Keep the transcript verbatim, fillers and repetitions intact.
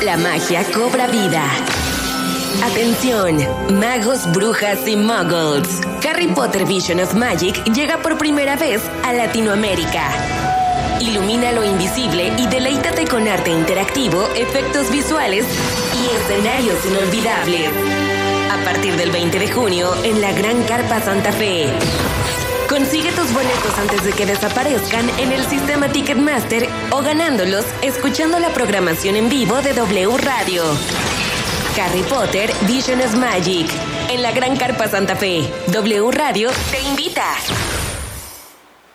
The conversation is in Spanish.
la magia cobra vida. Atención, magos, brujas y muggles. Harry Potter Vision of Magic llega por primera vez a Latinoamérica. Ilumina lo invisible y deleítate con arte interactivo, efectos visuales y escenarios inolvidables. A partir del veinte de junio en la Gran Carpa Santa Fe. Consigue tus boletos antes de que desaparezcan en el sistema Ticketmaster o ganándolos escuchando la programación en vivo de W Radio. Harry Potter Vision of Magic en la Gran Carpa Santa Fe. W Radio te invita.